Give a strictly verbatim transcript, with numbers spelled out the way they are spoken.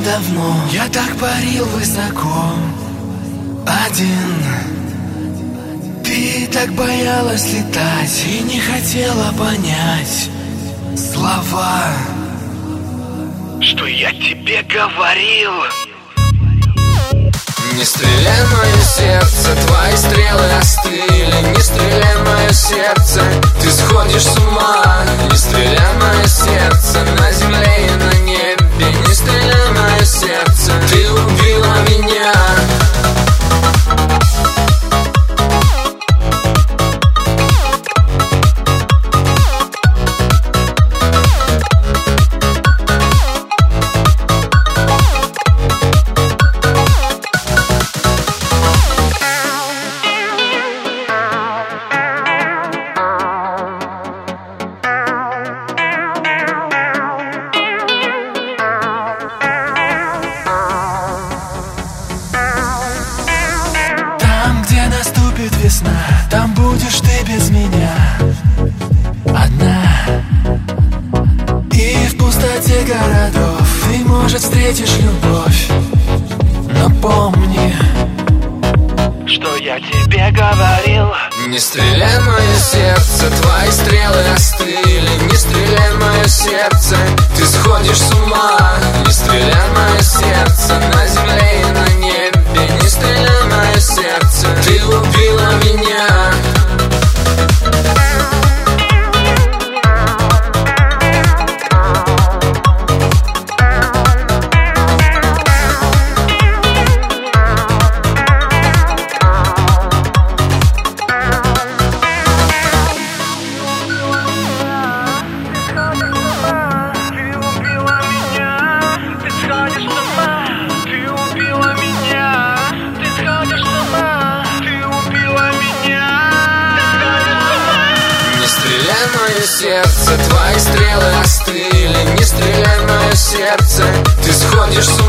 давно я так парил высоко один. Ты так боялась летать и не хотела понять слова, что я тебе говорил. Не стреляй в мое сердце, твои стрелы остыли. Не стреляй в мое сердце, ты сходишь с ума. Не стреляй в мое сердце, на земле и на небе. Не стреляй в мое сердце, ты убила меня. Весна, там будешь ты без меня одна. И в пустоте городов ты, может, встретишь любовь. Но помни, что я тебе говорил. Не стреляй в мое сердце, твои стрелы остыли. Не стреляй в мое сердце, ты сходишь с ума. Не стреляй в мое сердце, на земле и на небе. Не стреляй в мое сердце, ты убила меня. Мое сердце, твои стрелы остыли. Не стреляй в мое сердце, ты сходишь с ума.